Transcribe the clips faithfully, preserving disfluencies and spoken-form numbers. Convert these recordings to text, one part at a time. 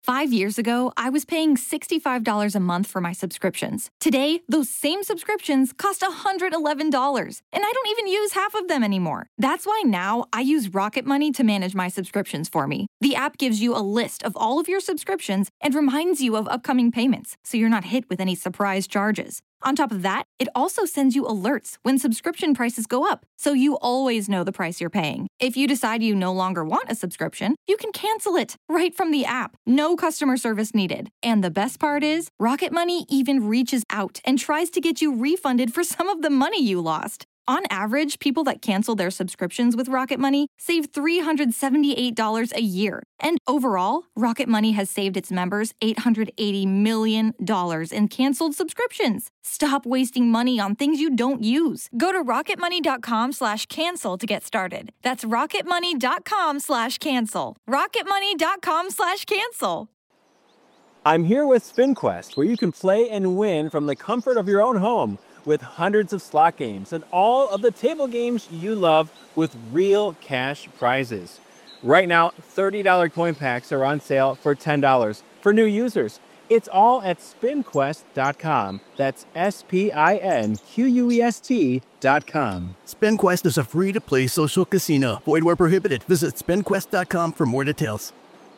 Five years ago, I was paying sixty-five dollars a month for my subscriptions. Today, those same subscriptions cost one hundred eleven dollars, and I don't even use half of them anymore. That's why now I use Rocket Money to manage my subscriptions for me. The app gives you a list of all of your subscriptions and reminds you of upcoming payments, so you're not hit with any surprise charges. On top of that, it also sends you alerts when subscription prices go up, so you always know the price you're paying. If you decide you no longer want a subscription, you can cancel it right from the app. No customer service needed. And the best part is, Rocket Money even reaches out and tries to get you refunded for some of the money you lost. On average, people that cancel their subscriptions with Rocket Money save three hundred seventy-eight dollars a year. And overall, Rocket Money has saved its members eight hundred eighty million dollars in canceled subscriptions. Stop wasting money on things you don't use. Go to rocketmoney.com slash cancel to get started. That's rocketmoney.com slash cancel. rocketmoney.com slash cancel. I'm here with SpinQuest, where you can play and win from the comfort of your own home, with hundreds of slot games and all of the table games you love with real cash prizes. Right now, thirty dollars coin packs are on sale for ten dollars for new users. It's all at spin quest dot com. That's S P I N Q U E S T dot com. SpinQuest is a free-to-play social casino. Void where prohibited. Visit spin quest dot com for more details.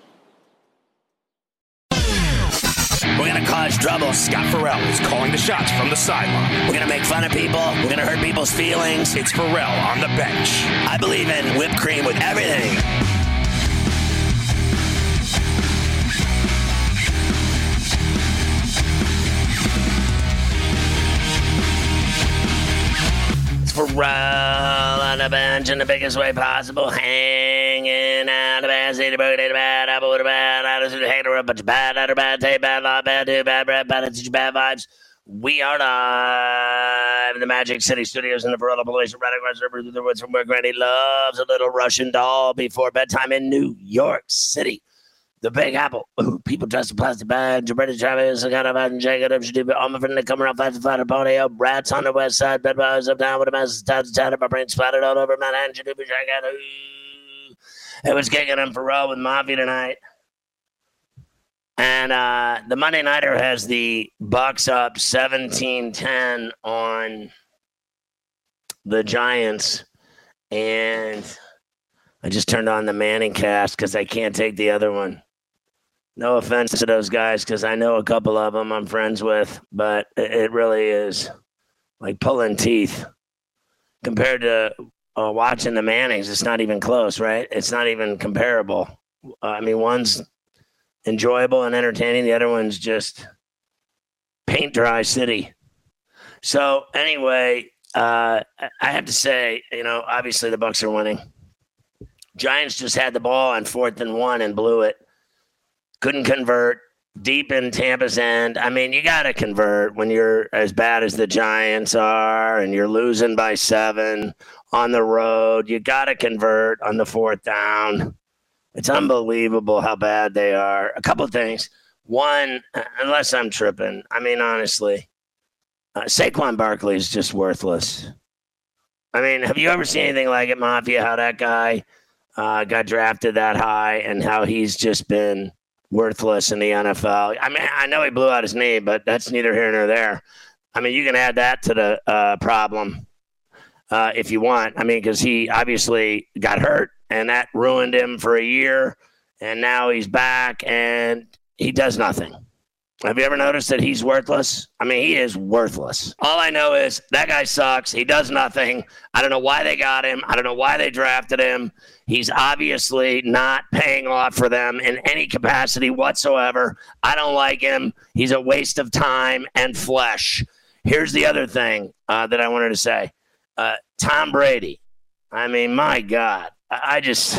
We're going to cause trouble. Scott Farrell is calling the shots from the sideline. We're going to make fun of people. We're going to hurt people's feelings. It's Farrell on the bench. I believe in whipped cream with everything. It's Farrell on the bench in the biggest way possible. Hanging out the bad seat, the bird, the bad apple, the bad attitude, the hater, a bunch of bad, out of bad, tape, bad, law, bad, do, bad, bad, bad, attitude, bad vibes. We are live in the Magic City Studios in the Farrell Police, right across the river through the woods from where Granny loves a little Russian doll before bedtime in New York City. The Big Apple. Ooh, people dressed in plastic bags. British Travis, I got a bad and Jacob. I'm stupid. All my friends that come around five to five to pony up. Rats on the west side. Bed bugs up down with a mess. Tats tattered. My brain splattered all over my hand. It was kicking him for row with Mafia tonight. And uh, the Monday Nighter has the Bucks up seventeen ten on the Giants. And I just turned on the Manning cast because I can't take the other one. No offense to those guys, because I know a couple of them I'm friends with, but it really is like pulling teeth compared to uh, watching the Mannings. It's not even close, right? It's not even comparable. Uh, I mean, one's enjoyable and entertaining. The other one's just paint dry city. So anyway, uh, I have to say, you know, obviously the Bucks are winning. Giants just had the ball on fourth and one and blew it. Couldn't convert deep in Tampa's end. I mean, you got to convert when you're as bad as the Giants are and you're losing by seven on the road. You got to convert on the fourth down. It's unbelievable how bad they are. A couple of things. One, unless I'm tripping, I mean, honestly, uh, Saquon Barkley is just worthless. I mean, have you ever seen anything like it, Mafia, how that guy uh, got drafted that high and how he's just been worthless in the N F L? I mean, I know he blew out his knee, but that's neither here nor there. I mean, you can add that to the uh, problem uh, if you want. I mean, because he obviously got hurt, and that ruined him for a year, and now he's back, and he does nothing. Have you ever noticed that he's worthless? I mean, he is worthless. All I know is that guy sucks. He does nothing. I don't know why they got him. I don't know why they drafted him. He's obviously not paying off for them in any capacity whatsoever. I don't like him. He's a waste of time and flesh. Here's the other thing uh, that I wanted to say. Uh, Tom Brady. I mean, my God. I, I just,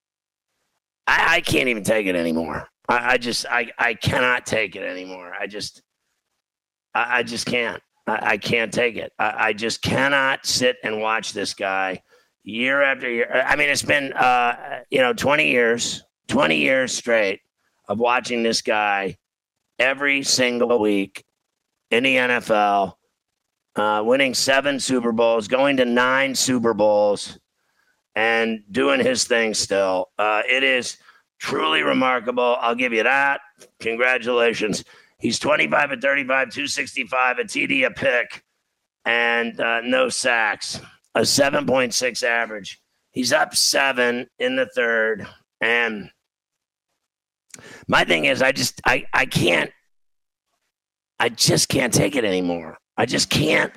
I, I can't even take it anymore. I, I just, I, I cannot take it anymore. I just, I, I just can't. I, I can't take it. I, I just cannot sit and watch this guy year after year. I mean, it's been, uh, you know, twenty years, twenty years straight of watching this guy every single week in the N F L, uh, winning seven Super Bowls, going to nine Super Bowls, and doing his thing still. Uh, it is Truly remarkable. I'll give you that. Congratulations. He's twenty-five at thirty-five, two sixty-five, a T D, a pick, and uh, no sacks, a seven point six average. He's up seven in the third. And my thing is, I just, I, I can't, I just can't take it anymore. I just can't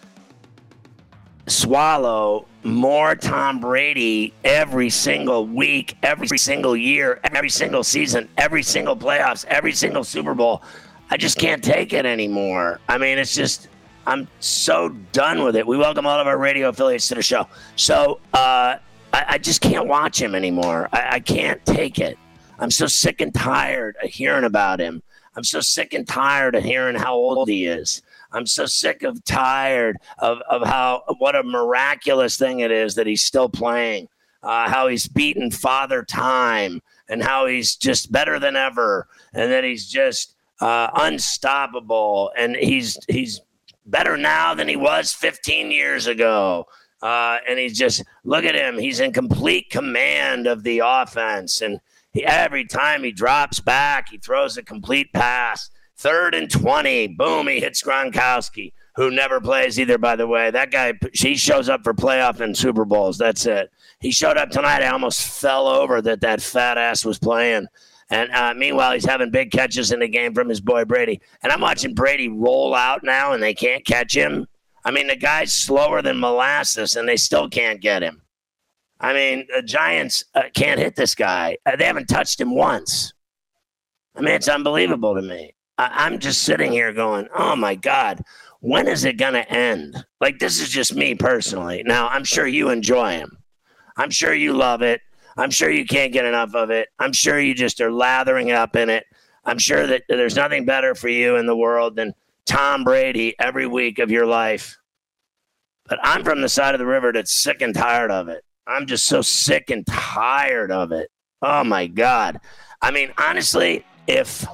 swallow more Tom Brady every single week, every single year, every single season, every single playoffs, every single Super Bowl. I just can't take it anymore. I mean, it's just, I'm so done with it. We welcome all of our radio affiliates to the show. So uh, I, I just can't watch him anymore. I, I can't take it. I'm so sick and tired of hearing about him. I'm so sick and tired of hearing how old he is. I'm so sick of tired of, of how what a miraculous thing it is that he's still playing, uh, how he's beaten Father Time, and how he's just better than ever, and that he's just uh, unstoppable, and he's he's better now than he was fifteen years ago. Uh, and he's just, look at him. He's in complete command of the offense, and he, every time he drops back, he throws a complete pass. Third and twenty, boom, he hits Gronkowski, who never plays either, by the way. That guy, he shows up for playoff and Super Bowls. That's it. He showed up tonight. I almost fell over that that fat ass was playing. And uh, meanwhile, he's having big catches in the game from his boy Brady. And I'm watching Brady roll out now, and they can't catch him. I mean, the guy's slower than molasses, and they still can't get him. I mean, the Giants uh, can't hit this guy. Uh, they haven't touched him once. I mean, it's unbelievable to me. I'm just sitting here going, oh, my God, when is it going to end? Like, this is just me personally. Now, I'm sure you enjoy him. I'm sure you love it. I'm sure you can't get enough of it. I'm sure you just are lathering up in it. I'm sure that there's nothing better for you in the world than Tom Brady every week of your life. But I'm from the side of the river that's sick and tired of it. I'm just so sick and tired of it. Oh, my God. I mean, honestly, if...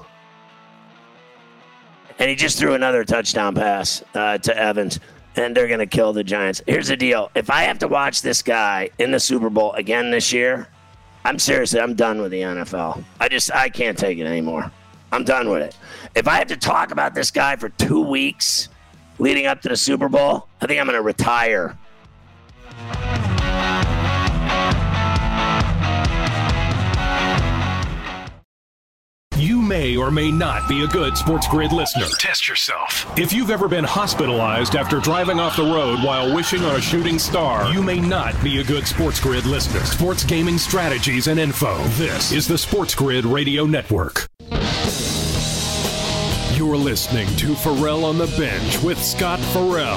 And he just threw another touchdown pass uh, to Evans, and they're going to kill the Giants. Here's the deal. If I have to watch this guy in the Super Bowl again this year, I'm seriously, I'm done with the N F L. I just, I can't take it anymore. I'm done with it. If I have to talk about this guy for two weeks leading up to the Super Bowl, I think I'm going to retire. You may or may not be a good Sports Grid listener. Test yourself. If you've ever been hospitalized after driving off the road while wishing on a shooting star, you may not be a good Sports Grid listener. Sports gaming strategies and info. This is the Sports Grid Radio Network. You're listening to Ferrall on the Bench with Scott Ferrall.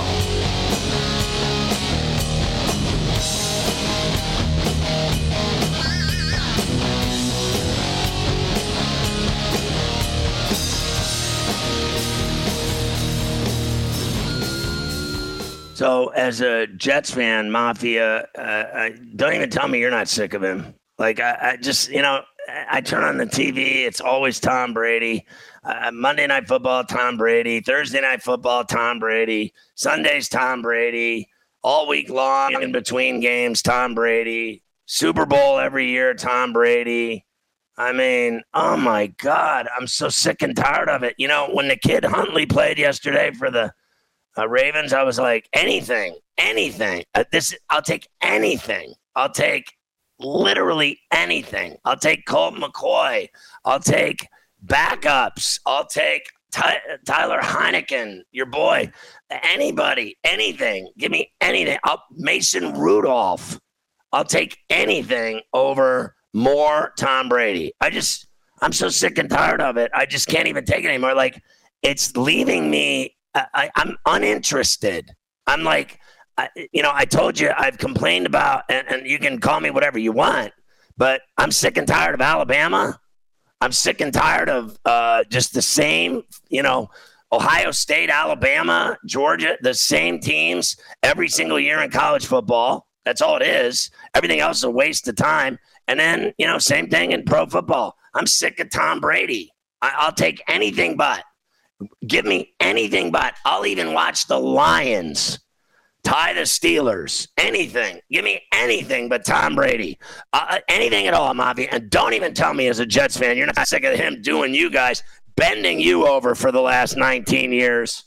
So as a Jets fan, Mafia, uh, I, don't even tell me you're not sick of him. Like, I, I just, you know, I turn on the T V. It's always Tom Brady. Uh, Monday Night Football, Tom Brady. Thursday Night Football, Tom Brady. Sundays, Tom Brady. All week long in between games, Tom Brady. Super Bowl every year, Tom Brady. I mean, oh, my God. I'm so sick and tired of it. You know, when the kid Huntley played yesterday for the Uh, Ravens, I was like, anything, anything. Uh, this, I'll take anything. I'll take literally anything. I'll take Colt McCoy. I'll take backups. I'll take Ty- Tyler Heineken, your boy. Anybody, anything. Give me anything. I'll, Mason Rudolph. I'll take anything over more Tom Brady. I just, I'm so sick and tired of it. I just can't even take it anymore. Like, it's leaving me. I, I'm uninterested. I'm like, I, you know, I told you I've complained about, and, and you can call me whatever you want, but I'm sick and tired of Alabama. I'm sick and tired of uh, just the same, you know, Ohio State, Alabama, Georgia, the same teams every single year in college football. That's all it is. Everything else is a waste of time. And then, you know, same thing in pro football. I'm sick of Tom Brady. I, I'll take anything but. Give me anything but. I'll even watch the Lions Tie the Steelers. Anything. Give me anything but Tom Brady. Uh, anything at all, Mavi. And don't even tell me as a Jets fan, you're not sick of him doing you guys, bending you over for the last nineteen years.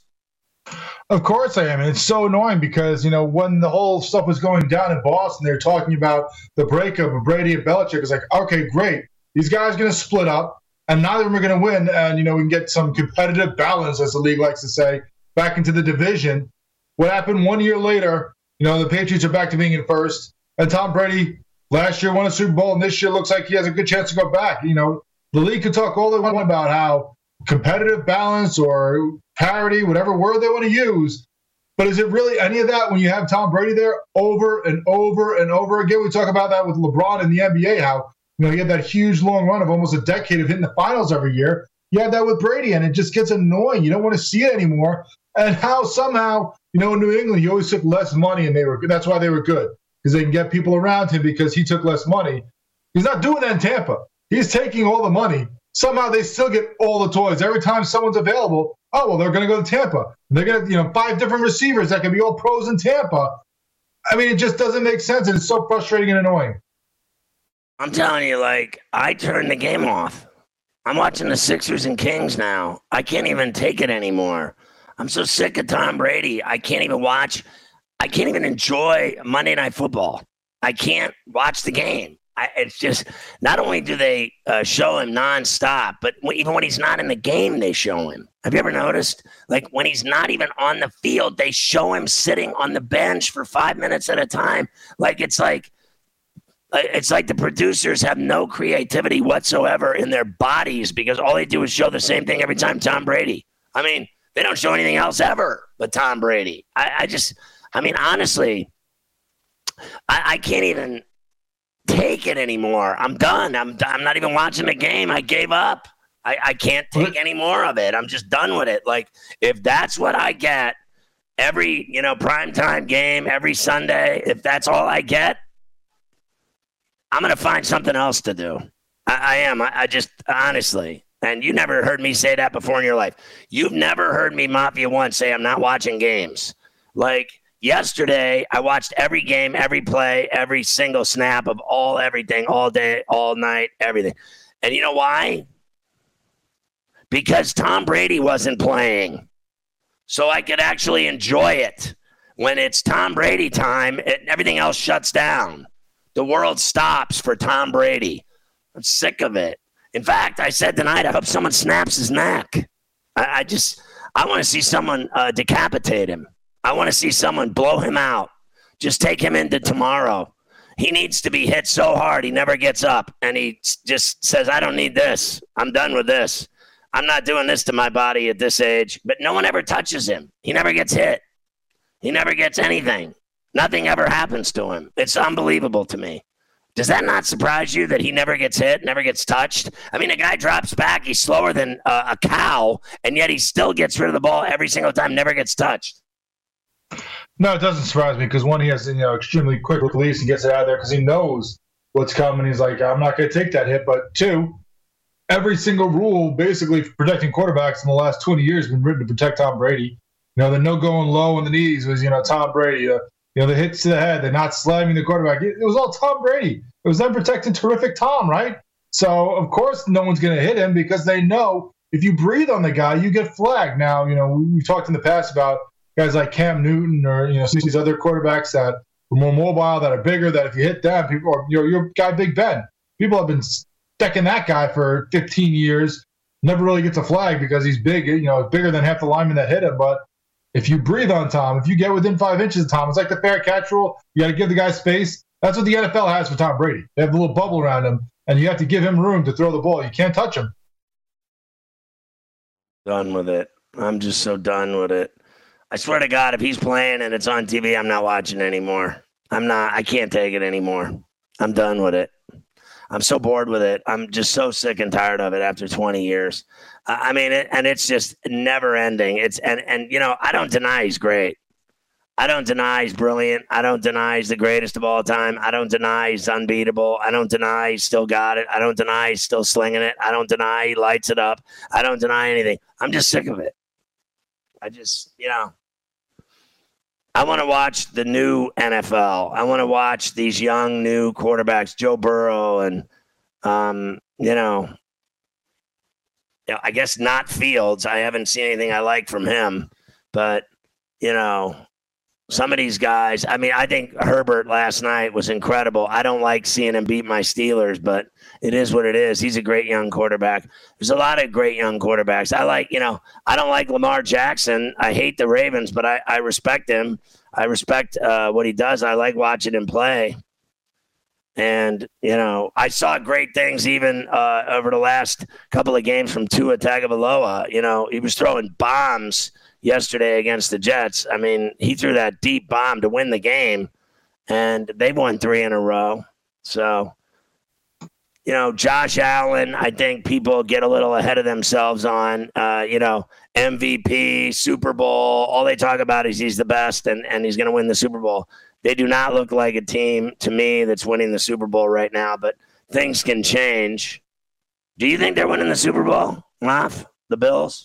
Of course I am. And it's so annoying because, you know, when the whole stuff was going down in Boston, they're talking about the breakup of Brady and Belichick. It's like, okay, great. These guys are going to split up, and neither of them are going to win. And, you know, we can get some competitive balance, as the league likes to say, back into the division. What happened one year later, you know, the Patriots are back to being in first. And Tom Brady last year won a Super Bowl, and this year looks like he has a good chance to go back. You know, the league could talk all they want about how competitive balance or parity, whatever word they want to use. But is it really any of that when you have Tom Brady there over and over and over again? We talk about that with LeBron in the N B A, how, you know, he had that huge long run of almost a decade of hitting the finals every year. You had that with Brady, and it just gets annoying. You don't want to see it anymore. And how somehow, you know, in New England, he always took less money, and they were good. That's why they were good, because they can get people around him because he took less money. He's not doing that in Tampa. He's taking all the money. Somehow they still get all the toys. Every time someone's available, oh, well, they're going to go to Tampa. They're going to, you know, five different receivers that can be all pros in Tampa. I mean, it just doesn't make sense, and it's so frustrating and annoying. I'm telling you, like, I turned the game off. I'm watching the Sixers and Kings now. I can't even take it anymore. I'm so sick of Tom Brady. I can't even watch. I can't even enjoy Monday Night Football. I can't watch the game. I, it's just, not only do they uh, show him nonstop, but even when he's not in the game, they show him. Have you ever noticed? Like, when he's not even on the field, they show him sitting on the bench for five minutes at a time. Like, it's like, it's like the producers have no creativity whatsoever in their bodies because all they do is show the same thing every time. Tom Brady. I mean, they don't show anything else ever but Tom Brady. I, I just, I mean, honestly, I, I can't even take it anymore. I'm done. I'm I'm not even watching the game. I gave up. I, I can't take any more of it. I'm just done with it. Like, if that's what I get every, you know, primetime game, every Sunday, if that's all I get, I'm going to find something else to do. I, I am. I, I just, honestly, and you never heard me say that before in your life. You've never heard me, Mafia One, say I'm not watching games. Like, yesterday, I watched every game, every play, every single snap of all everything, all day, all night, everything. And you know why? Because Tom Brady wasn't playing. So I could actually enjoy it. When it's Tom Brady time, it, everything else shuts down. The world stops for Tom Brady. I'm sick of it. In fact, I said tonight, I hope someone snaps his neck. I, I just, I want to see someone uh, decapitate him. I want to see someone blow him out. Just take him into tomorrow. He needs to be hit so hard he never gets up. And he just says, I don't need this. I'm done with this. I'm not doing this to my body at this age. But no one ever touches him. He never gets hit. He never gets anything. Nothing ever happens to him. It's unbelievable to me. Does that not surprise you that he never gets hit, never gets touched? I mean, a guy drops back. He's slower than uh, a cow, and yet he still gets rid of the ball every single time, never gets touched. No, it doesn't surprise me because, one, he has, you know, extremely quick release and gets it out of there because he knows what's coming. He's like, I'm not going to take that hit. But, two, every single rule basically for protecting quarterbacks in the last twenty years has been written to protect Tom Brady. You know, the no going low on the knees was, you know, Tom Brady. Uh, you know, the hits to the head, they're not slamming the quarterback. It, it was all Tom Brady. It was them protecting terrific Tom, right? So, of course, no one's going to hit him because they know if you breathe on the guy, you get flagged. Now, you know, we, we talked in the past about guys like Cam Newton or, you know, some of these other quarterbacks that are more mobile, that are bigger, that if you hit them, people, or, you know, your guy Big Ben, people have been decking that guy for fifteen years, never really gets a flag because he's big, you know, bigger than half the linemen that hit him. But if you breathe on Tom, if you get within five inches of Tom, it's like the fair catch rule. You got to give the guy space. That's what the N F L has for Tom Brady. They have a little bubble around him, and you have to give him room to throw the ball. You can't touch him. Done with it. I'm just so done with it. I swear to God, if he's playing and it's on T V, I'm not watching anymore. I'm not. I can't take it anymore. I'm done with it. I'm so bored with it. I'm just so sick and tired of it after twenty years. I mean, it, and it's just never ending. It's and and you know, I don't deny he's great. I don't deny he's brilliant. I don't deny he's the greatest of all time. I don't deny he's unbeatable. I don't deny he's still got it. I don't deny he's still slinging it. I don't deny he lights it up. I don't deny anything. I'm just sick of it. I just, you know, I want to watch the new N F L. I want to watch these young new quarterbacks, Joe Burrow, and um, you know, you know, I guess not Fields. I haven't seen anything I like from him, but you know, some of these guys. I mean, I think Herbert last night was incredible. I don't like seeing him beat my Steelers, but it is what it is. He's a great young quarterback. There's a lot of great young quarterbacks. I like, you know, I don't like Lamar Jackson. I hate the Ravens, but I, I respect him. I respect uh, what he does. I like watching him play. And, you know, I saw great things even uh, over the last couple of games from Tua Tagovailoa. You know, he was throwing bombs yesterday against the Jets. I mean, he threw that deep bomb to win the game, and they won three in a row. So, you know, Josh Allen, I think people get a little ahead of themselves on, uh, you know, M V P, Super Bowl. All they talk about is he's the best and, and he's going to win the Super Bowl. They do not look like a team to me that's winning the Super Bowl right now, but things can change. Do you think they're winning the Super Bowl, Loff, the Bills?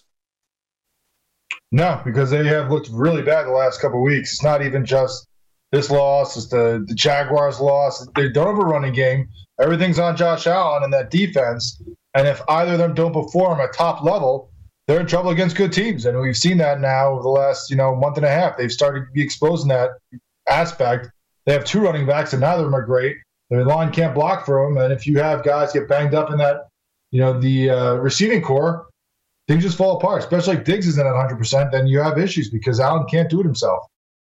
No, because they have looked really bad the last couple of weeks. It's not even just this loss. It's the, the Jaguars loss. They don't have a running game. Everything's on Josh Allen and that defense. And if either of them don't perform at top level, they're in trouble against good teams. And we've seen that now over the last, you know, month and a half. They've started to be exposed in that aspect. They have two running backs, and neither of them are great. Their line can't block for them. And if you have guys get banged up in that, you know, the uh, receiving core, things just fall apart, especially if Diggs isn't at one hundred percent, then you have issues because Allen can't do it himself.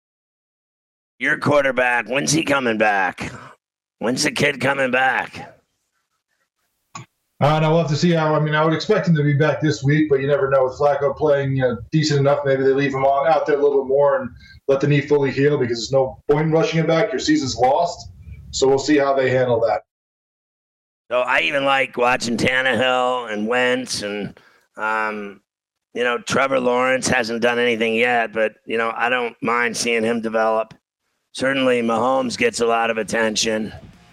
Your quarterback, when's he coming back? When's the kid coming back? Uh, and I'll have to see how. I mean, I would expect him to be back this week, but you never know. With Flacco playing, you know, decent enough, maybe they leave him on, out there a little bit more and let the knee fully heal because there's no point in rushing him back. Your season's lost. So we'll see how they handle that. So I even like watching Tannehill and Wentz and, um, you know, Trevor Lawrence hasn't done anything yet, but, you know, I don't mind seeing him develop. Certainly Mahomes gets a lot of attention.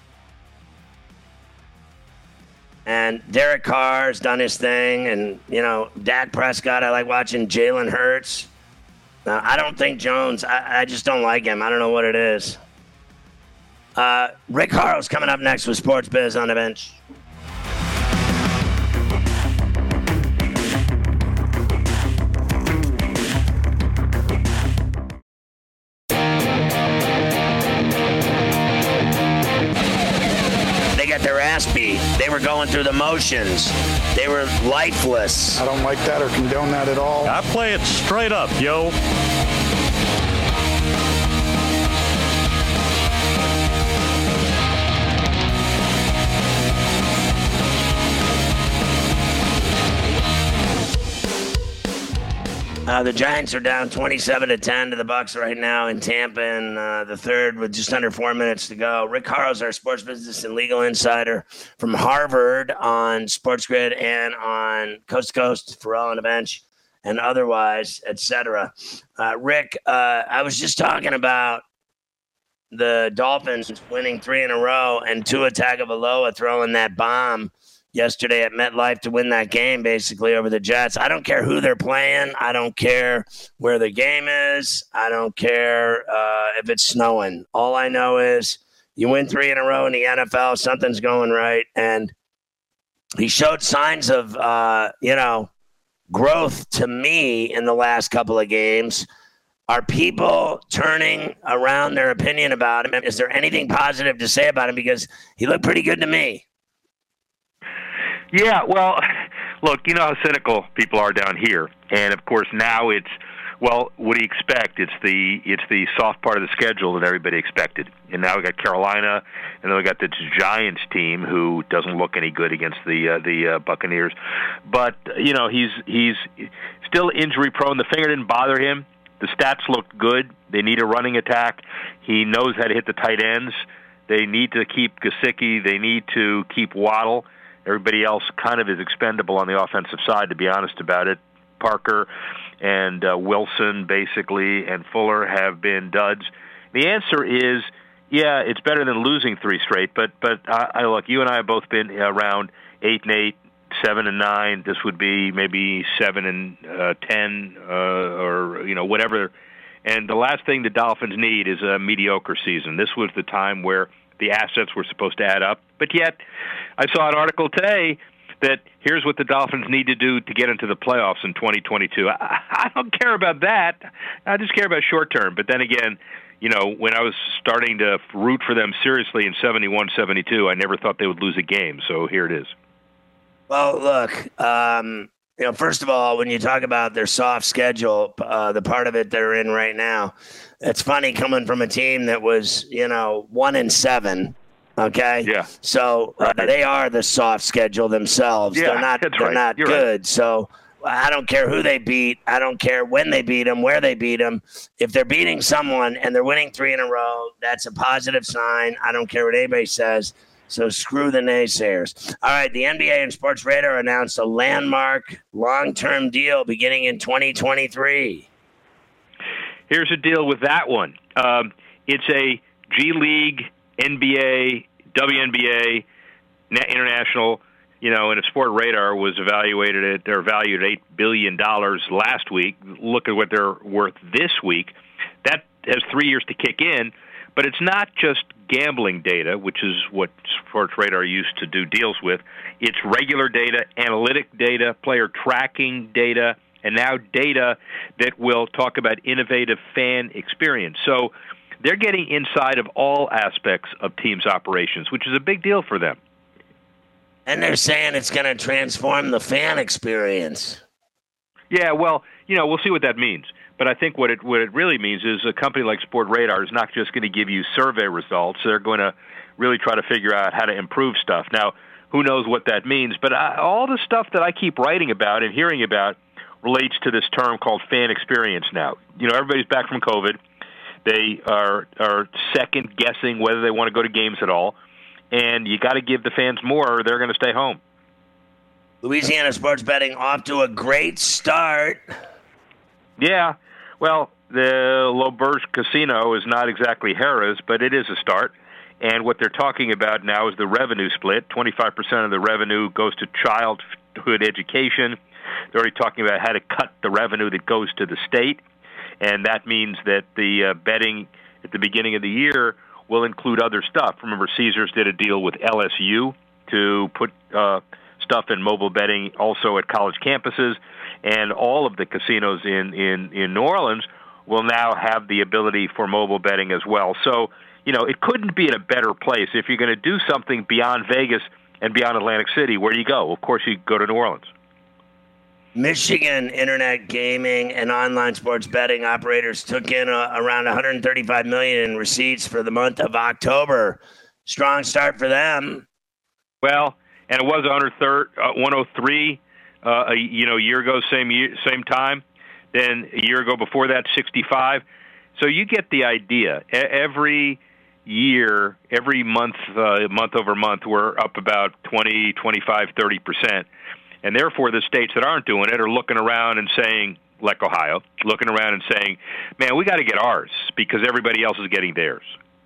And Derek Carr's done his thing. And, you know, Dak Prescott, I like watching Jalen Hurts. Uh, I don't think Jones, I, I just don't like him. I don't know what it is. Uh, Rick Horrow's coming up next with Sports Biz on the Bench. Their ass beat. They were going through the motions. They were lifeless. I don't like that or condone that at all. I play it straight up, yo. Uh, the Giants are down twenty-seven to ten to the Bucs right now in Tampa in uh, the third with just under four minutes to go. Rick Horrow's our sports business and legal insider from Harvard on Sports Grid and on Coast to Coast, Pharrell on the Bench, and otherwise, et cetera. Uh, Rick, uh, I was just talking about the Dolphins winning three in a row and Tua Tagovailoa throwing that bomb yesterday at MetLife to win that game, basically, over the Jets. I don't care who they're playing. I don't care where the game is. I don't care uh, if it's snowing. All I know is you win three in a row in the N F L, something's going right. And he showed signs of, uh, you know, growth to me in the last couple of games. Are people turning around their opinion about him? Is there anything positive to say about him? Because he looked pretty good to me. Yeah, well, look, you know how cynical people are down here, and of course now it's, well, what do you expect? It's the it's the soft part of the schedule that everybody expected, and now we got Carolina, and then we got the Giants team who doesn't look any good against the uh, the uh, Buccaneers, but you know he's he's still injury prone. The finger didn't bother him. The stats looked good. They need a running attack. He knows how to hit the tight ends. They need to keep Gesicki. They need to keep Waddle. Everybody else kind of is expendable on the offensive side, to be honest about it. Parker and uh, Wilson, basically, and Fuller have been duds. The answer is, yeah, it's better than losing three straight. But but I, I look, you and I have both been around eight and eight, seven and nine. This would be maybe seven and uh, ten, uh, or you know whatever And the last thing the Dolphins need is a mediocre season. This was the time where the assets were supposed to add up. But yet, I saw an article today that here's what the Dolphins need to do to get into the playoffs in twenty twenty-two. I, I don't care about that. I just care about short term. But then again, you know, when I was starting to root for them seriously in seventy-one seventy-two, I never thought they would lose a game. So here it is. Well, look, um, you know, first of all, when you talk about their soft schedule, uh, the part of it they're in right now, it's funny coming from a team that was, you know, one and seven. Okay. Yeah. So uh, right. they are the soft schedule themselves. Yeah, they're not. that's they're right. not You're good. right. So I don't care who they beat. I don't care when they beat them, where they beat them. If they're beating someone and they're winning three in a row, that's a positive sign. I don't care what anybody says. So screw the naysayers. All right. The N B A and Sports Radar announced a landmark long-term deal beginning in twenty twenty-three. Here's a deal with that one. Um, it's a G League, N B A, W N B A, international, you know, and a Sport Radar was evaluated at, they're valued at eight billion dollars last week. Look at what they're worth this week. That has three years to kick in, but it's not just gambling data, which is what Sports Radar used to do deals with. It's regular data, analytic data, player tracking data, and now data that will talk about innovative fan experience. So they're getting inside of all aspects of teams' operations, which is a big deal for them. And they're saying it's going to transform the fan experience. Yeah, well, you know, we'll see what that means. But I think what it what it really means is a company like Sport Radar is not just going to give you survey results. They're going to really try to figure out how to improve stuff. Now, who knows what that means? But I, all the stuff that I keep writing about and hearing about relates to this term called fan experience now. You know, everybody's back from COVID. They are are second guessing whether they want to go to games at all. And you got to give the fans more or they're going to stay home. Louisiana sports betting off to a great start. Yeah. Well, the L'Auberge Casino is not exactly Harrah's, but it is a start. And what they're talking about now is the revenue split. twenty-five percent of the revenue goes to childhood education. They're already talking about how to cut the revenue that goes to the state. And that means that the uh, betting at the beginning of the year will include other stuff. Remember, Caesars did a deal with L S U to put uh, stuff in mobile betting also at college campuses. And all of the casinos in, in, in New Orleans will now have the ability for mobile betting as well. So, you know, it couldn't be in a better place. If you're going to do something beyond Vegas and beyond Atlantic City, where do you go? Of course, you go to New Orleans. Michigan internet gaming and online sports betting operators took in uh, around one hundred thirty-five million dollars in receipts for the month of October. Strong start for them. Well, and it was one oh three uh, a, you know, a year ago, same year, same time. Then a year ago before that, sixty-five. So you get the idea. Every year, every month, uh, month over month, we're up about twenty, twenty-five, thirty percent. And therefore, the states that aren't doing it are looking around and saying, like Ohio, looking around and saying, man, we got to get ours because everybody else is getting theirs.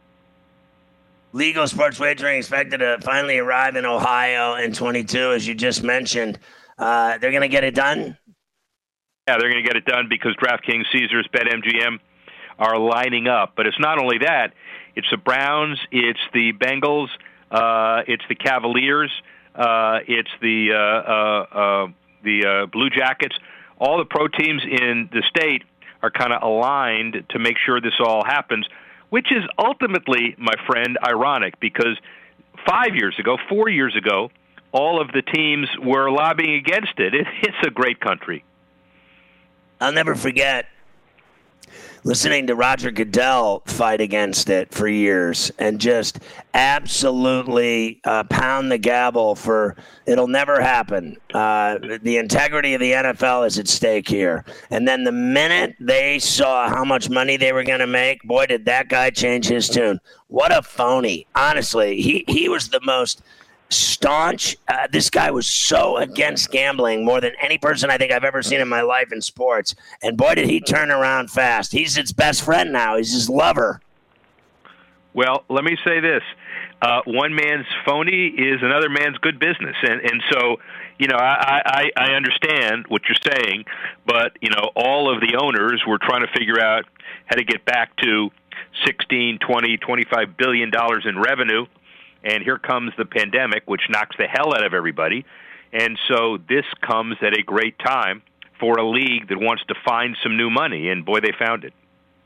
Legal sports wagering expected to finally arrive in Ohio in twenty-two, as you just mentioned. Uh, they're going to get it done? Yeah, they're going to get it done because DraftKings, Caesars, BetMGM are lining up. But it's not only that. It's the Browns, it's the Bengals, uh, it's the Cavaliers, uh, it's the uh, uh, uh, the uh, Blue Jackets. All the pro teams in the state are kind of aligned to make sure this all happens, which is ultimately, my friend, ironic because five years ago, four years ago, all of the teams were lobbying against it. it it's a great country. I'll never forget listening to Roger Goodell fight against it for years and just absolutely uh, pound the gavel for it'll never happen. Uh, the integrity of the N F L is at stake here. And then the minute they saw how much money they were going to make, boy, did that guy change his tune. What a phony. Honestly, he, he was the most staunch. Uh, this guy was so against gambling more than any person I think I've ever seen in my life in sports. And boy, did he turn around fast. He's his best friend now. He's his lover. Well, let me say this. uh, one man's phony is another man's good business. And, and so, you know, I, I, I understand what you're saying, but, you know, all of the owners were trying to figure out how to get back to sixteen, twenty, twenty-five billion dollars in revenue. And here comes the pandemic, which knocks the hell out of everybody. And so this comes at a great time for a league that wants to find some new money. And, boy, they found it.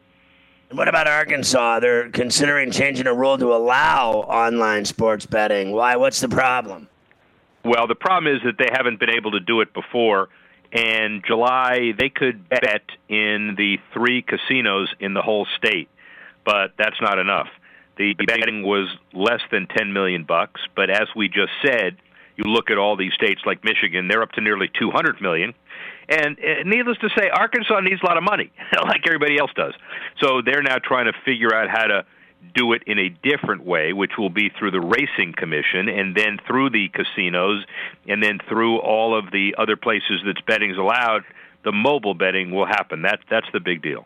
What about Arkansas? They're considering changing a rule to allow online sports betting. Why? What's the problem? Well, the problem is that they haven't been able to do it before. And July, they could bet in the three casinos in the whole state. But that's not enough. The betting was less than ten million bucks, but as we just said, you look at all these states like Michigan, they're up to nearly two hundred million. And uh, needless to say, Arkansas needs a lot of money, like everybody else does. So they're now trying to figure out how to do it in a different way, which will be through the Racing Commission and then through the casinos and then through all of the other places that betting's allowed. The mobile betting will happen. That, that's the big deal.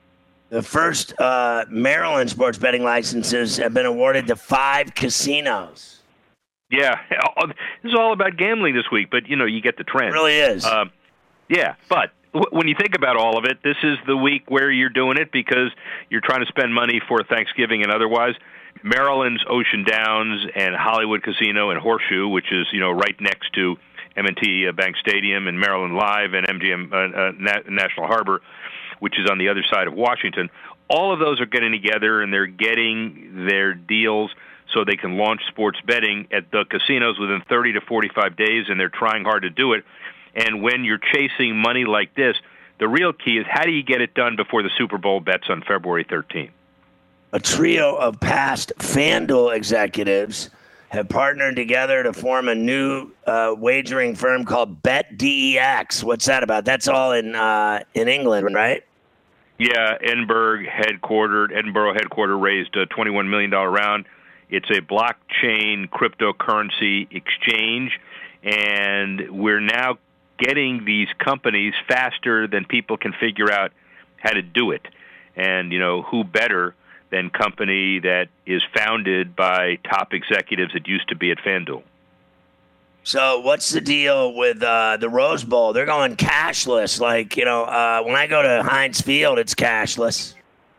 The first uh, Maryland sports betting licenses have been awarded to five casinos. Yeah, this is all about gambling this week, but, you know, you get the trend. It really is. Uh, yeah, but w- when you think about all of it, this is the week where you're doing it because you're trying to spend money for Thanksgiving and otherwise. Maryland's Ocean Downs and Hollywood Casino and Horseshoe, which is, you know, right next to M and T Bank Stadium and Maryland Live and M G M uh, uh, Na- National Harbor, which is on the other side of Washington. All of those are getting together, and they're getting their deals so they can launch sports betting at the casinos within thirty to forty-five days, and they're trying hard to do it. And when you're chasing money like this, the real key is how do you get it done before the Super Bowl bets on February thirteenth? A trio of past FanDuel executives have partnered together to form a new uh, wagering firm called BetDEX. What's that about? That's all in uh, in England, right? Yeah, Edinburgh headquartered, Edinburgh headquarter raised a twenty-one million dollars round. It's a blockchain cryptocurrency exchange, and we're now getting these companies faster than people can figure out how to do it. And, you know, who better than company that is founded by top executives that used to be at FanDuel? So what's the deal with uh, the Rose Bowl? They're going cashless. Like, you know, uh, when I go to Heinz Field, it's cashless.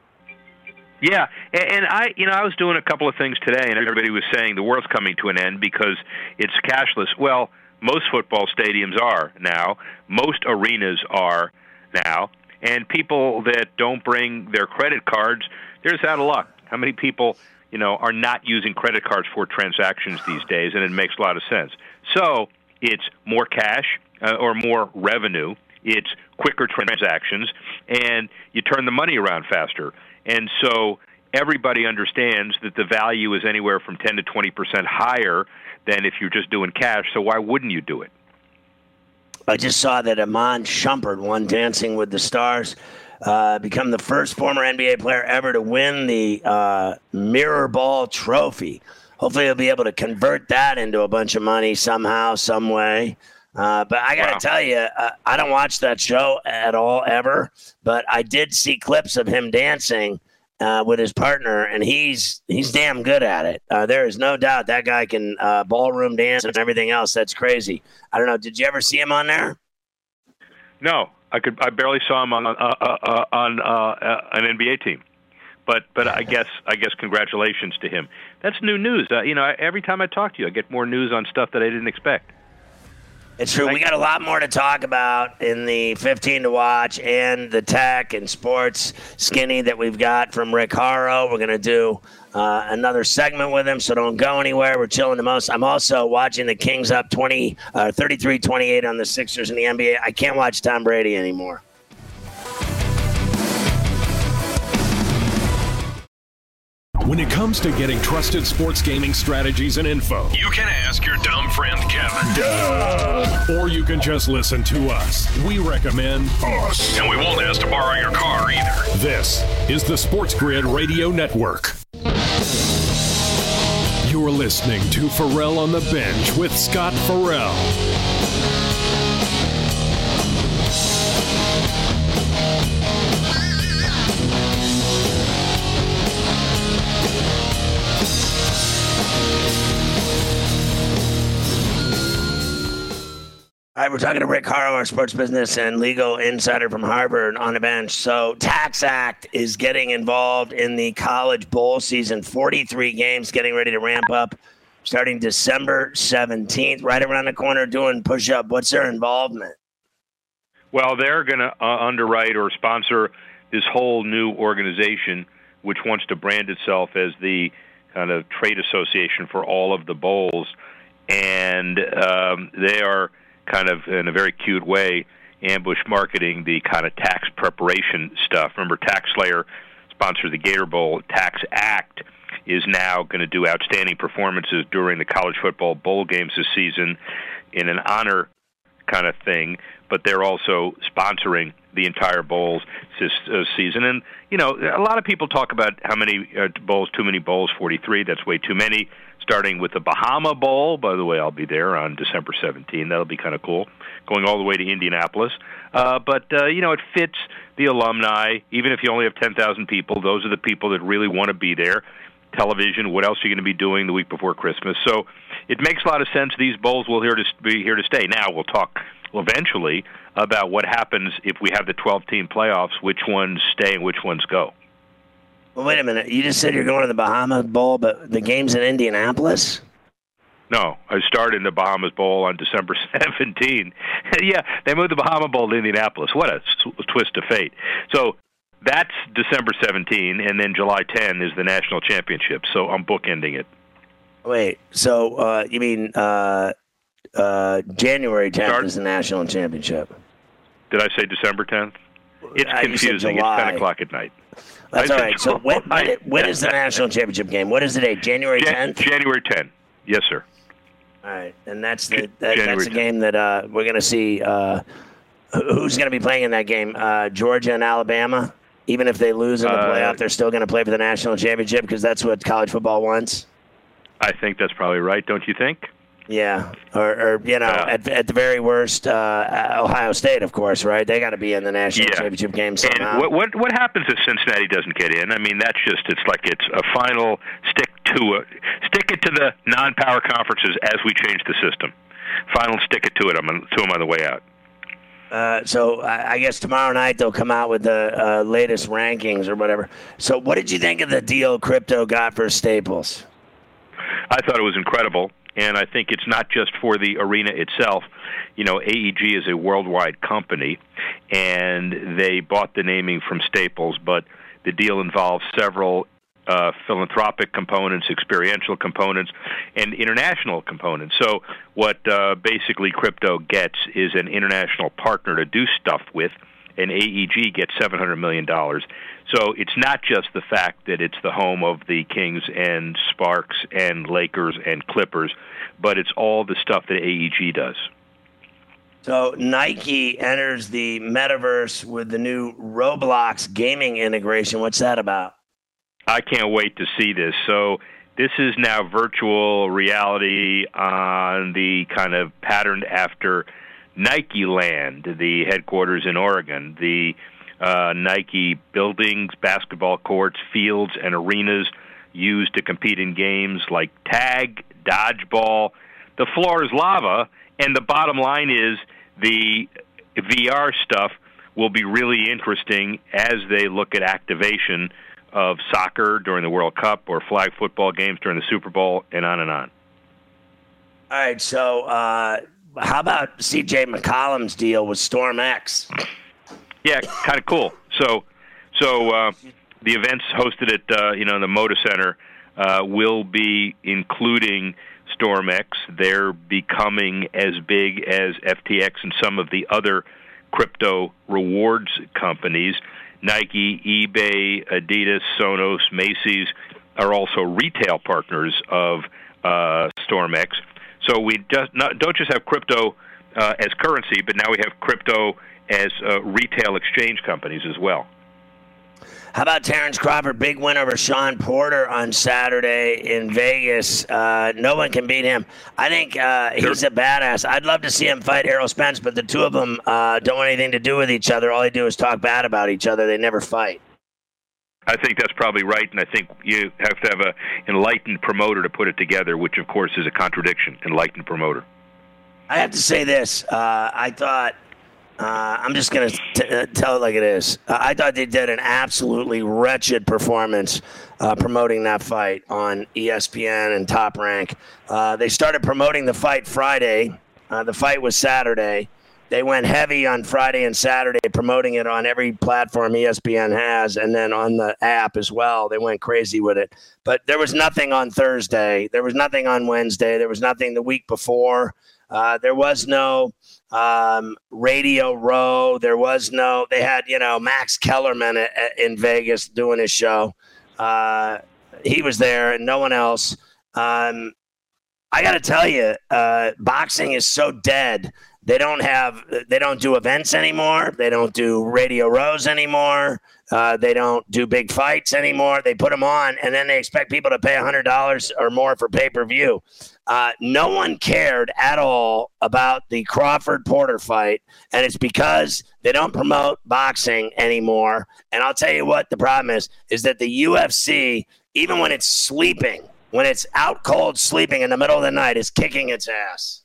Yeah, and, and I, you know, I was doing a couple of things today, and everybody was saying the world's coming to an end because it's cashless. Well, most football stadiums are now. Most arenas are now. And people that don't bring their credit cards, they're just out of luck. How many people, you know, are not using credit cards for transactions these days? And it makes a lot of sense. So it's more cash uh, or more revenue. It's quicker transactions, and you turn the money around faster. And so everybody understands that the value is anywhere from ten to twenty percent higher than if you're just doing cash. So why wouldn't you do it? I just saw that Iman Shumpert won Dancing with the Stars, uh, become the first former N B A player ever to win the uh, Mirror Ball Trophy. Hopefully he'll be able to convert that into a bunch of money somehow, some way. Uh, but I got to wow. tell you, uh, I don't watch that show at all, ever. But I did see clips of him dancing uh, with his partner, and he's he's damn good at it. Uh, there is no doubt that guy can uh, ballroom dance and everything else. That's crazy. I don't know. Did you ever see him on there? No, I could. I barely saw him on uh, uh, on uh, an N B A team. But but I guess I guess congratulations to him. That's new news. Uh, you know, every time I talk to you, I get more news on stuff that I didn't expect. It's true. We got a lot more to talk about in the fifteen to watch and the tech and sports skinny that we've got from Rick Haro. We're going to do uh, another segment with him, so don't go anywhere. We're chilling the most. I'm also watching the Kings up twenty, uh, thirty-three twenty-eight on the Sixers in the N B A. I can't watch Tom Brady anymore. When it comes to getting trusted sports gaming strategies and info, you can ask your dumb friend Kevin. Duh! Or you can just listen to us. We recommend us. And we won't ask to borrow your car either. This is the Sports Grid Radio Network. You're listening to Ferrall on the Bench with Scott Ferrall. right, we're talking to Rick Horrow, our sports business and legal insider from Harvard on the bench. So Tax Act is getting involved in the college bowl season, forty-three games getting ready to ramp up starting December seventeenth, right around the corner doing push-up. What's their involvement? Well, they're going to uh, underwrite or sponsor this whole new organization, which wants to brand itself as the kind of trade association for all of the bowls. And um, they are kind of, in a very cute way, ambush marketing the kind of tax preparation stuff. Remember, TaxSlayer sponsored the Gator Bowl. Tax Act is now going to do outstanding performances during the college football bowl games this season in an honor kind of thing, but they're also sponsoring the entire bowls this uh, season. And, you know, a lot of people talk about how many uh, bowls, too many bowls, forty-three, that's way too many, starting with the Bahama Bowl. By the way, I'll be there on December seventeenth. That'll be kind of cool, going all the way to Indianapolis. Uh, but, uh, you know, it fits the alumni. Even if you only have ten thousand people, those are the people that really want to be there. Television, what else are you going to be doing the week before Christmas? So it makes a lot of sense. These bowls will here to be here to stay. Now we'll talk eventually about what happens if we have the twelve-team playoffs, which ones stay and which ones go. Well, wait a minute. You just said you're going to the Bahama Bowl, but the game's in Indianapolis? No, I start in the Bahamas Bowl on December seventeenth. Yeah, they moved the Bahama Bowl to Indianapolis. What a twist of fate. So that's December seventeenth, and then July tenth is the national championship. So I'm bookending it. Wait, so uh, you mean uh, uh, January tenth Start? Is the national championship? Did I say December tenth? It's I confusing. It's ten o'clock at night. That's all right. So when, when, when is the national championship game? What is the date? January tenth? January tenth. Yes, sir. All right, and that's the that, that's the game that uh, we're going to see. Uh, who's going to be playing in that game? Uh, Georgia and Alabama. Even if they lose in the playoff, uh, they're still going to play for the national championship because that's what college football wants. I think that's probably right, don't you think? Yeah, or, or you know, uh, at, at the very worst, uh, Ohio State, of course, right? They got to be in the national yeah. championship game somehow. And what, what what happens if Cincinnati doesn't get in? I mean, that's just it's like it's a final stick to it, stick it to the non-power conferences as we change the system. Final stick it to it. I'm to them on the way out. Uh, so I guess tomorrow night they'll come out with the uh, latest rankings or whatever. So what did you think of the deal crypto got for Staples? I thought it was incredible, and I think it's not just for the arena itself. You know, A E G is a worldwide company, and they bought the naming from Staples, but the deal involves several Uh, philanthropic components, experiential components, and international components. So what uh, basically crypto gets is an international partner to do stuff with, and A E G gets seven hundred million dollars. So it's not just the fact that it's the home of the Kings and Sparks and Lakers and Clippers, but it's all the stuff that A E G does. So Nike enters the metaverse with the new Roblox gaming integration. What's that about? I can't wait to see this. So this is now virtual reality on the kind of patterned after Nike Land, the headquarters in Oregon. The uh, Nike buildings, basketball courts, fields, and arenas used to compete in games like tag, dodgeball. The floor is lava, and the bottom line is the V R stuff will be really interesting as they look at activation of soccer during the World Cup or flag football games during the Super Bowl, and on and on. All right, so uh, how about C J McCollum's deal with StormX? Yeah, kind of cool. So, so uh, the events hosted at uh, you know the Moda Center uh, will be including StormX. They're becoming as big as F T X and some of the other crypto rewards companies. Nike, eBay, Adidas, Sonos, Macy's are also retail partners of uh, StormX. So we just not, don't just have crypto uh, as currency, but now we have crypto as uh, retail exchange companies as well. How about Terrence Crawford? Big win over Sean Porter on Saturday in Vegas. Uh, no one can beat him. I think uh, he's a badass. I'd love to see him fight Errol Spence, but the two of them uh, don't want anything to do with each other. All they do is talk bad about each other. They never fight. I think that's probably right, and I think you have to have an enlightened promoter to put it together, which, of course, is a contradiction, enlightened promoter. I have to say this. Uh, I thought, uh, I'm just going to tell it like it is. Uh, I thought they did an absolutely wretched performance uh, promoting that fight on E S P N and Top Rank. Uh, they started promoting the fight Friday. Uh, the fight was Saturday. They went heavy on Friday and Saturday, promoting it on every platform E S P N has, and then on the app as well. They went crazy with it. But there was nothing on Thursday. There was nothing on Wednesday. There was nothing the week before. Uh, there was no um, Radio Row. There was no – they had, you know, Max Kellerman at, at, in Vegas doing his show. Uh, he was there and no one else. Um, I got to tell you, uh, boxing is so dead. They don't have, they don't do events anymore. They don't do Radio Rows anymore. Uh, they don't do big fights anymore. They put them on, and then they expect people to pay one hundred dollars or more for pay-per-view. Uh, no one cared at all about the Crawford-Porter fight, and it's because they don't promote boxing anymore. And I'll tell you what the problem is, is that the U F C, even when it's sleeping, when it's out cold sleeping in the middle of the night, is kicking its ass.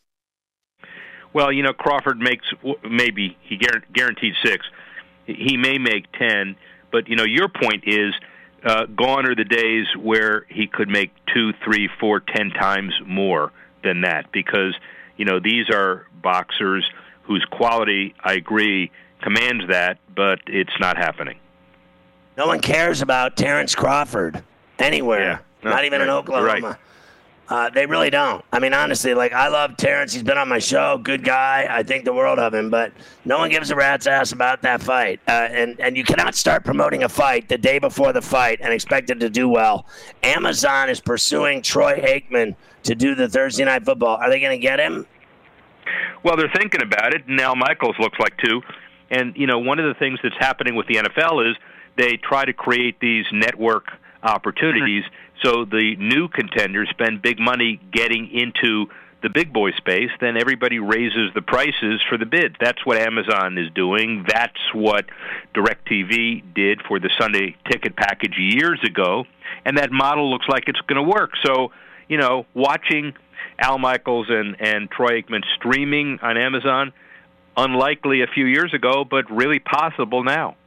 Well, you know, Crawford makes maybe he guaranteed six. He may make ten, but you know, your point is uh, gone are the days where he could make two, three, four, ten times more than that, because you know these are boxers whose quality, I agree, commands that, but it's not happening. No one cares about Terrence Crawford anywhere, yeah, no, not even right, in Oklahoma. Right. Uh, they really don't. I mean, honestly, like, I love Terrence. He's been on my show. Good guy. I think the world of him. But no one gives a rat's ass about that fight. Uh, and, and you cannot start promoting a fight the day before the fight and expect it to do well. Amazon is pursuing Troy Aikman to do the Thursday Night Football. Are they going to get him? Well, they're thinking about it. And Al Michaels looks like too. And, you know, one of the things that's happening with the N F L is they try to create these network opportunities. So the new contenders spend big money getting into the big boy space, then everybody raises the prices for the bid. That's what Amazon is doing. That's what DirecTV did for the Sunday ticket package years ago, and that model looks like it's going to work. So, you know, watching Al Michaels and, and Troy Aikman streaming on Amazon, unlikely a few years ago, but really possible now.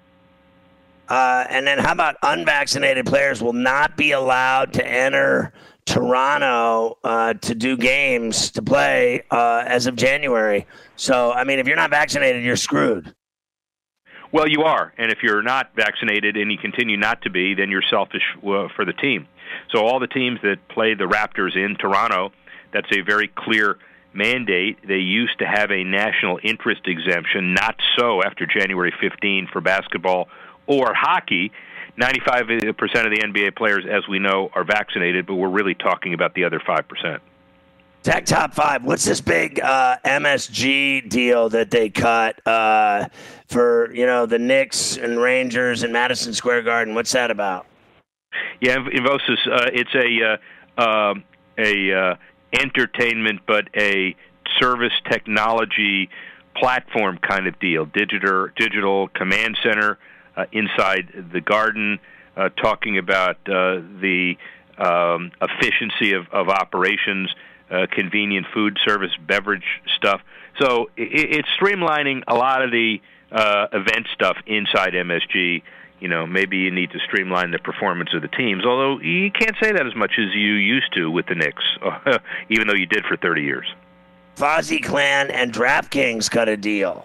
Uh, and then how about unvaccinated players will not be allowed to enter Toronto uh, to do games, to play uh, as of January. So, I mean, if you're not vaccinated, you're screwed. Well, you are. And if you're not vaccinated and you continue not to be, then you're selfish uh, for the team. So all the teams that play the Raptors in Toronto, that's a very clear mandate. They used to have a national interest exemption, not so after January fifteenth for basketball or hockey. ninety-five percent of the N B A players, as we know, are vaccinated, but we're really talking about the other five percent. Tech Top five, what's this big uh, M S G deal that they cut uh, for, you know, the Knicks and Rangers and Madison Square Garden? What's that about? Yeah, Infosys, uh, it's a uh, uh, a uh, entertainment, but a service technology platform kind of deal. Digital, digital command center, Uh, inside the Garden, uh, talking about uh, the um, efficiency of, of operations, uh, convenient food service, beverage stuff. So it, it's streamlining a lot of the uh, event stuff inside M S G. You know, maybe you need to streamline the performance of the teams, although you can't say that as much as you used to with the Knicks, even though you did for thirty years. Fozzie Clan and DraftKings cut a deal.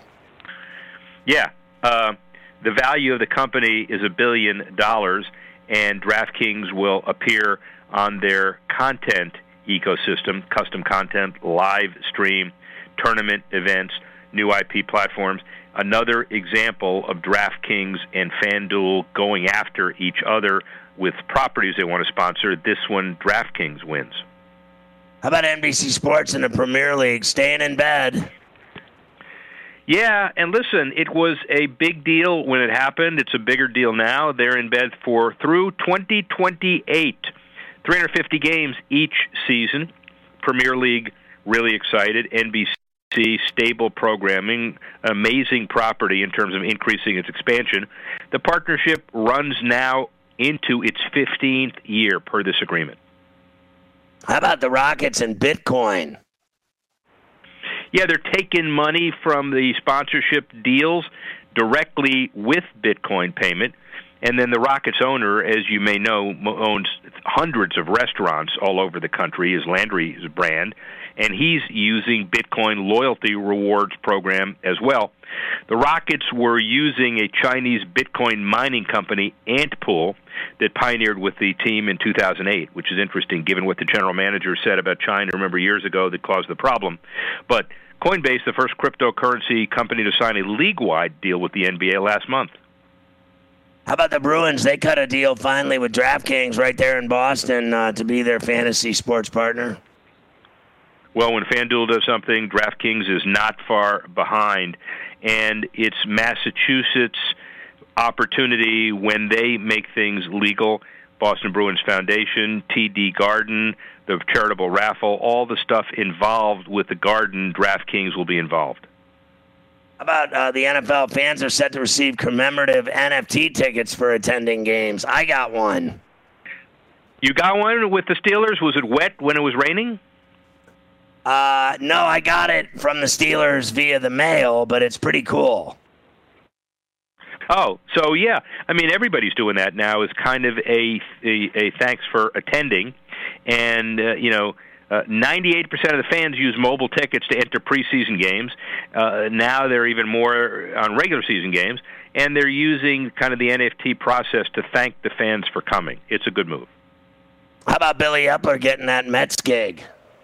Yeah. Uh, The value of the company is a billion dollars, and DraftKings will appear on their content ecosystem, custom content, live stream, tournament events, new I P platforms. Another example of DraftKings and FanDuel going after each other with properties they want to sponsor. This one, DraftKings wins. How about N B C Sports and the Premier League staying in bed? Yeah, and listen, it was a big deal when it happened. It's a bigger deal now. They're in bed for through twenty twenty-eight, three hundred fifty games each season. Premier League, really excited. N B C, stable programming, amazing property in terms of increasing its expansion. The partnership runs now into its fifteenth year per this agreement. How about the Rockets and Bitcoin? Yeah, they're taking money from the sponsorship deals directly with Bitcoin payment. And then the Rockets owner, as you may know, owns hundreds of restaurants all over the country, his Landry's brand, and he's using Bitcoin loyalty rewards program as well. The Rockets were using a Chinese Bitcoin mining company, Antpool, that pioneered with the team in two thousand eight, which is interesting given what the general manager said about China, remember, years ago that caused the problem. But Coinbase, the first cryptocurrency company to sign a league-wide deal with the N B A last month. How about the Bruins? They cut a deal finally with DraftKings right there in Boston uh, to be their fantasy sports partner. Well, when FanDuel does something, DraftKings is not far behind. And it's Massachusetts' opportunity when they make things legal. Boston Bruins Foundation, T D Garden, the charitable raffle, all the stuff involved with the Garden, DraftKings will be involved. How about uh, the N F L fans are set to receive commemorative N F T tickets for attending games? I got one. You got one with the Steelers? Was it wet when it was raining? Uh, no, I got it from the Steelers via the mail, but it's pretty cool. Oh, so yeah. I mean, everybody's doing that now as kind of a, a, a thanks for attending. And, uh, you know, Uh, ninety-eight percent of the fans use mobile tickets to enter preseason games. Uh, now they're even more on regular season games, and they're using kind of the N F T process to thank the fans for coming. It's a good move. How about Billy Epler getting that Mets gig?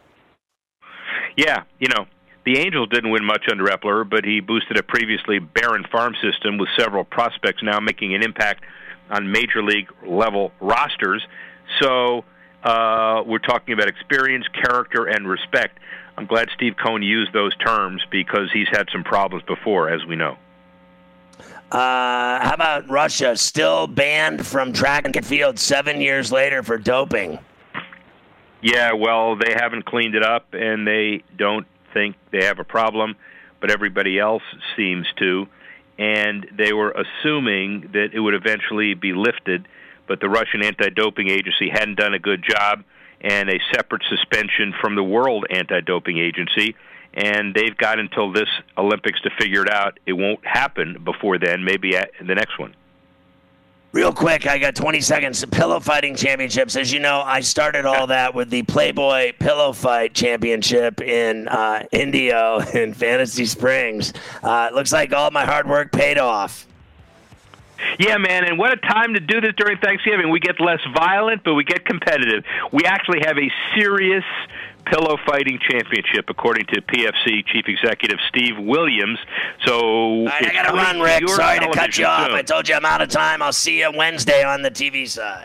Yeah, you know, the Angels didn't win much under Epler, but he boosted a previously barren farm system with several prospects now making an impact on major league level rosters. So Uh, we're talking about experience, character, and respect. I'm glad Steve Cohen used those terms because he's had some problems before, as we know. Uh, how about Russia still banned from track and field seven years later for doping? Yeah, well, they haven't cleaned it up, and they don't think they have a problem, but everybody else seems to. And they were assuming that it would eventually be lifted, but the Russian anti-doping agency hadn't done a good job, and a separate suspension from the World Anti-Doping Agency, and they've got until this Olympics to figure it out. It won't happen before then, maybe at the next one. Real quick, I got twenty seconds. Pillow Fighting Championships. As you know, I started all that with the Playboy Pillow Fight Championship in uh, Indio in Fantasy Springs. Uh, it looks like all my hard work paid off. Yeah, man, and what a time to do this during Thanksgiving. We get less violent, but we get competitive. We actually have a serious pillow fighting championship, according to P F C Chief Executive Steve Williams. So right, I got to run, Rick. Sorry to cut you off. Soon. I told you I'm out of time. I'll see you Wednesday on the T V side.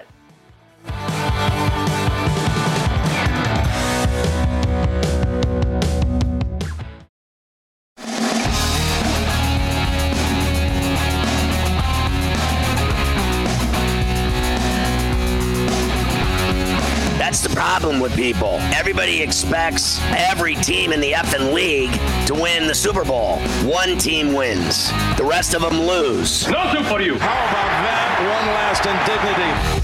That's the problem with people. Everybody expects every team in the effing league to win the Super Bowl. One team wins. The rest of them lose. Nothing for you. How about that? One last indignity.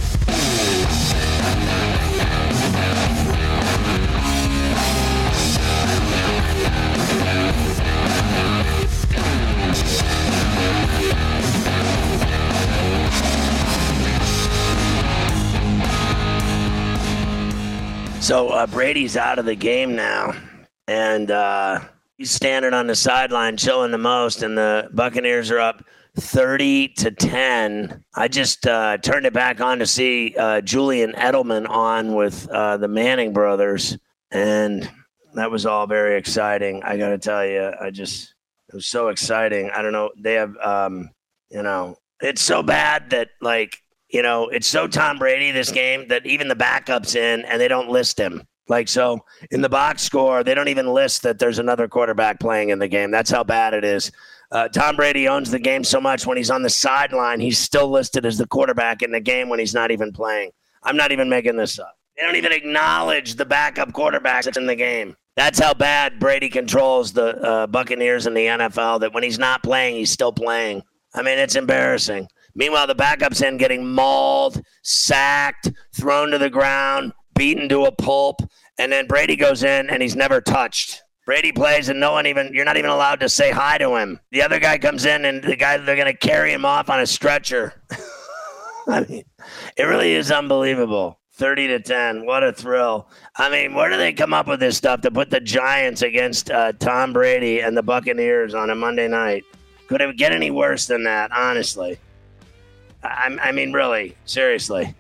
So uh, Brady's out of the game now, and uh, he's standing on the sideline chilling the most, and the Buccaneers are up thirty to ten. I just uh, turned it back on to see uh, Julian Edelman on with uh, the Manning brothers, and that was all very exciting. I got to tell you, I just it was so exciting. I don't know. They have, um, you know, it's so bad that like. You know, it's so Tom Brady this game that even the backup's in and they don't list him. Like, so in the box score, they don't even list that there's another quarterback playing in the game. That's how bad it is. Uh, Tom Brady owns the game so much when he's on the sideline, he's still listed as the quarterback in the game when he's not even playing. I'm not even making this up. They don't even acknowledge the backup quarterback that's in the game. That's how bad Brady controls the uh, Buccaneers in the N F L, that when he's not playing, he's still playing. I mean, it's embarrassing. Meanwhile, the backup's in getting mauled, sacked, thrown to the ground, beaten to a pulp, and then Brady goes in and he's never touched. Brady plays and no one even, you're not even allowed to say hi to him. The other guy comes in and the guy, they're going to carry him off on a stretcher. I mean, it really is unbelievable. thirty to ten. What a thrill. I mean, where do they come up with this stuff to put the Giants against uh, Tom Brady and the Buccaneers on a Monday night? Could it get any worse than that, honestly? I, I mean, really, seriously.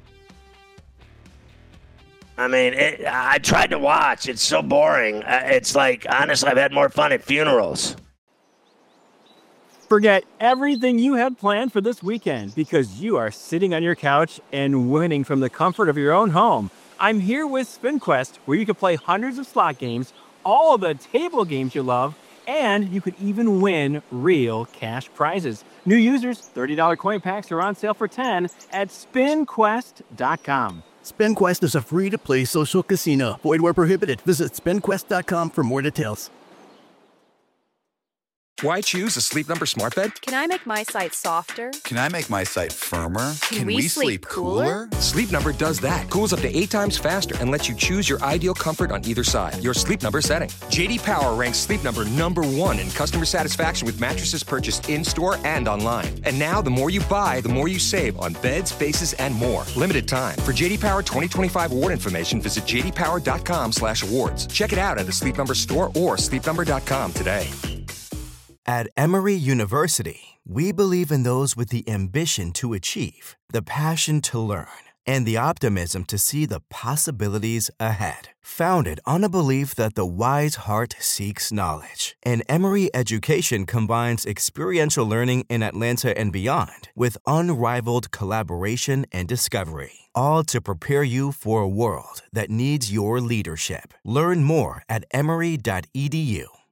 I mean, it, I tried to watch. It's so boring. Uh, it's like, honestly, I've had more fun at funerals. Forget everything you had planned for this weekend because you are sitting on your couch and winning from the comfort of your own home. I'm here with SpinQuest, where you can play hundreds of slot games, all of the table games you love, and you could even win real cash prizes. New users, thirty dollars coin packs are on sale for ten dollars at spin quest dot com. SpinQuest is a free-to-play social casino. Void where prohibited. Visit spin quest dot com for more details. Why choose a Sleep Number smart bed? Can I make my site softer? Can I make my site firmer? Can, Can we, we sleep, sleep cooler? cooler? Sleep Number does that. Cools up to eight times faster and lets you choose your ideal comfort on either side. Your Sleep Number setting. J D Power ranks Sleep Number number one in customer satisfaction with mattresses purchased in-store and online. And now, the more you buy, the more you save on beds, bases, and more. Limited time. For J D Power twenty twenty-five award information, visit j d power dot com slash awards. Check it out at the Sleep Number store or sleep number dot com today. At Emory University, we believe in those with the ambition to achieve, the passion to learn, and the optimism to see the possibilities ahead. Founded on a belief that the wise heart seeks knowledge, and Emory education combines experiential learning in Atlanta and beyond with unrivaled collaboration and discovery, all to prepare you for a world that needs your leadership. Learn more at emory dot e d u.